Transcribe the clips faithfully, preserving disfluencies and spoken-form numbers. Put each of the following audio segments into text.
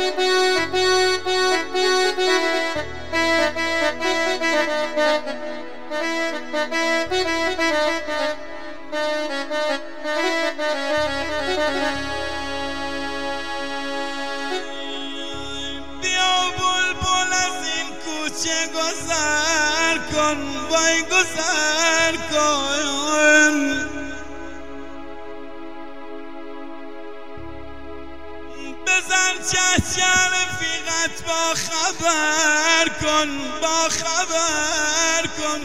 چه گذر کن وای گذر کن بزن چهچه رفیقت با خبر کن با خبر کن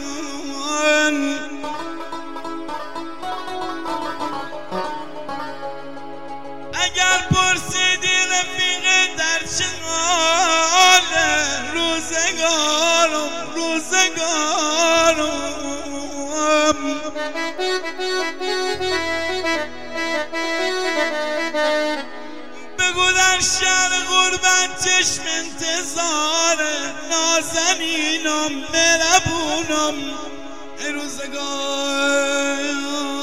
اگر پرسیدی رفیق در چه حاله روزگارم روزگارم بگو در شهر غربت چشم انتظاره نازنینم مهربونم ای روزگار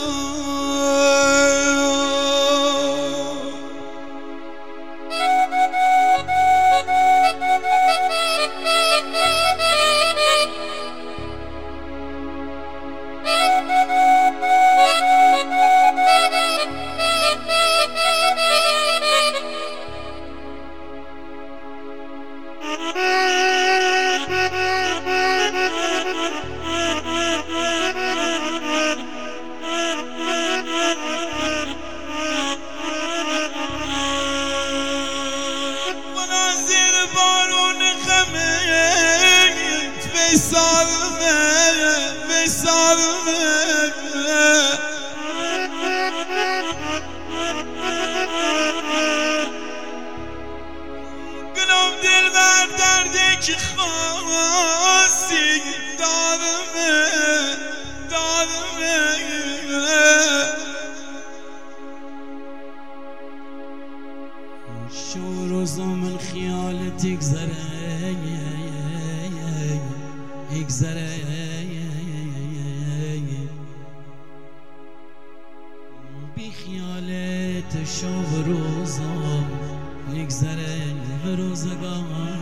گلم دل بر درده که خواستی دارمه دارمه شو روزا من خیالت اگذره اگذره بی خیالت شو روزا نگذره روزگار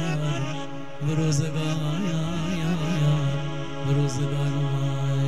روزگار روزگار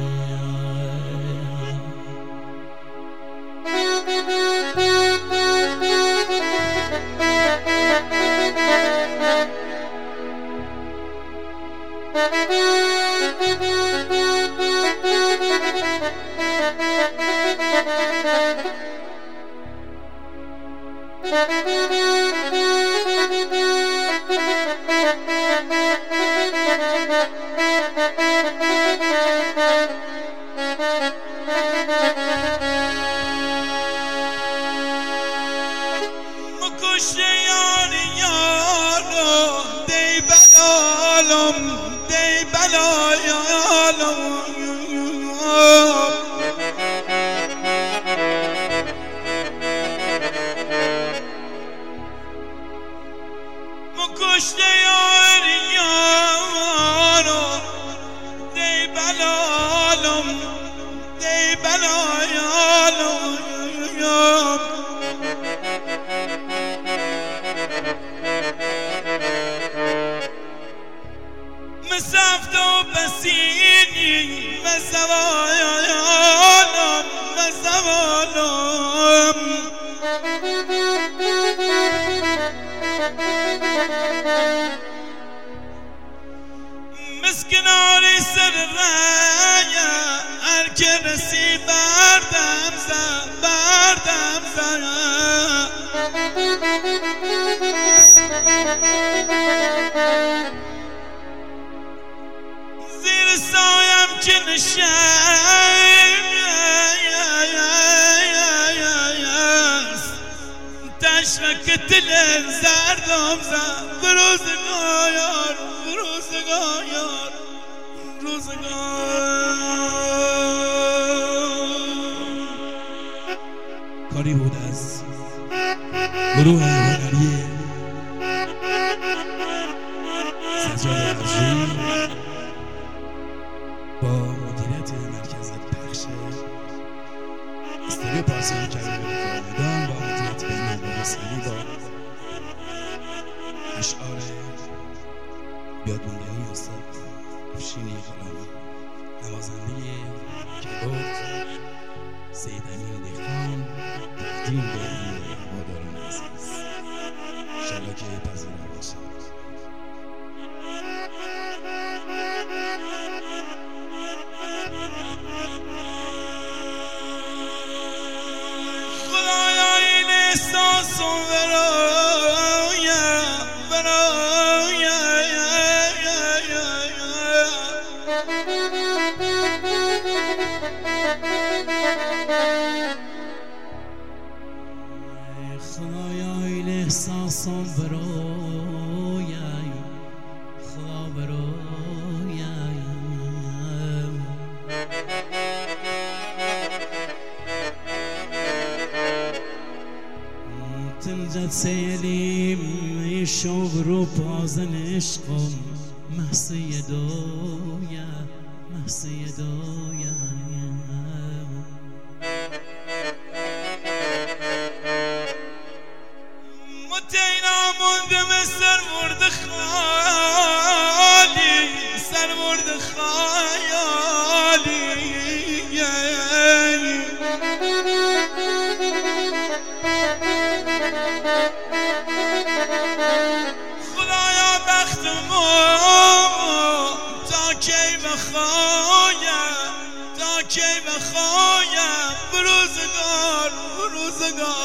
مکشته یار یارو دی بلالم دی بلالم مکشته یار یارو دی بلالم دی بلالم مسافت و بسینی مسوالم مسوالم مسکناری سر رایا هر که رسی بردم زد بردم زد زیر سایم که نشم تشرک دل زردم زد روزگار روزگار روزگار کاری بود از گروه هنری سجاد عزیز با مدیریت مرکز پخش استودیو پارسانی کرده با مدیریت بین المللی با اشعار بیادماندنی استاد افشینی غلامی، نوازنده کیبورد سید امین دهقان، تقدیم به این هواداران عزیز. انشالله که پذیرا باشید. خدایا این احساس و برایم برایم خدایا این احساسم برایم خدا برایم تنجد سیلیم شوق رو پازن عشقم محصی دایم محصی دایم متیناموندم سرورد خالی سرورد خیالی خدایا بختمو تا کی بخوایم تا کی بخوایم بروزگار بروزگار